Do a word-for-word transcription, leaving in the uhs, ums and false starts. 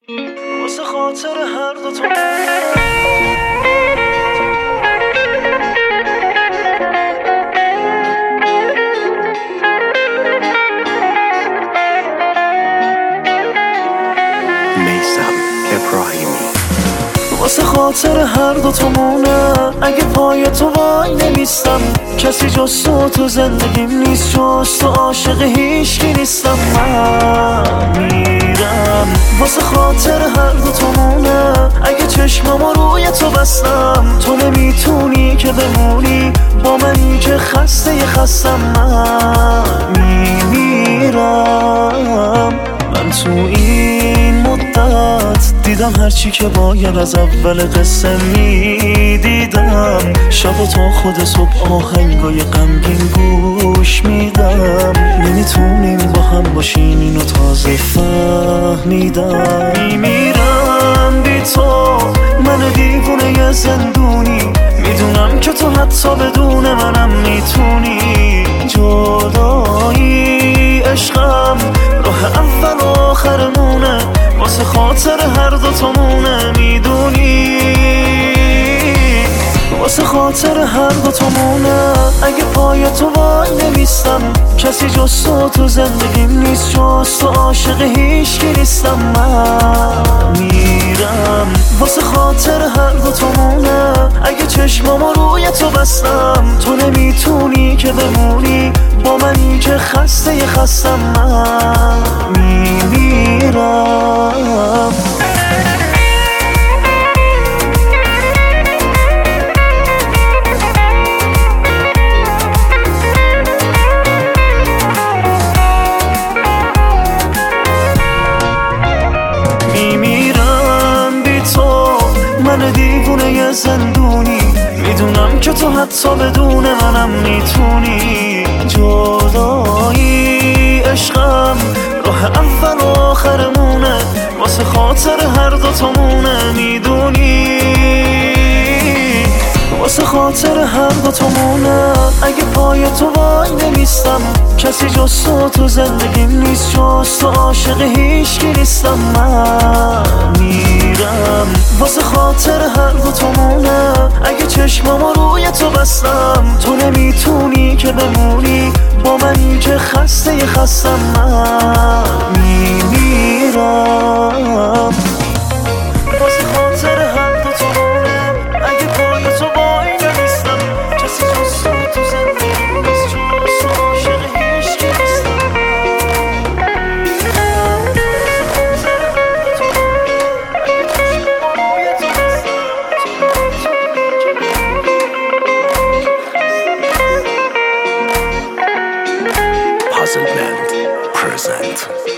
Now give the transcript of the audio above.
واسه خاطر هر دو تو واسه خاطر هر دو تامونه اگه پای تو وای نمیستم کسی جز تو تو زندگیم نیست جز تو عاشق هیچکی نیستم من میرم واسه خاطر هر دو تامونه اگه چشمامو روی تو بستم تو نمیتونی که بمونی با منی که خسته خستم من میمیرم من تو این مدت دیدم هرچی که باید از اول قصه میدیدم شب و تا خود صبح آهنگای غمگین گوش میدم نمیتونیم با هم باشیم اینو تازه فهمیدم میمیرم بی تو من دیوونه زندونی میدونم که تو حتی بدون منم میتونی جدایی عشقم راه اول و آخرمونه واسه خاطر هر دو تامونه میدونی واسه خاطر هر دو تامونه اگه پای تو وای نمیستم کسی جز تو تو زندگیم نیست جز تو عاشق هیچکی نیستم من میرم واسه خاطر هر دو تامونه اگه چشمامو روی تو بستم تو نمیتونی که بمونی با منی که خسته خستم من میمیرم میمیرم بی تو من دیوونه زندونی میدونم که تو حتی بدون منم میتونی جدایی عشقم راه اول و آخرمونه واسه خاطر هر دو تامونه میدونی واسه خاطر هر دو تامونه اگه پای تو وای نمیستم کسی جز تو تو زندگیم نیست جز تو عاشق هیچکی نیستم من میرم واسه خاطر هر دو تامونه اگه چشمامو روی تو بستم تو نمیتونی که بمونی با منی که خسته خستم من میمیرم واسه خاطر هر دو تامونه اگه پای تو وای نمیستم کسی جز تو تو زندگیم نیست جز تو عاشق هیچکی نیستم Puzzle Band present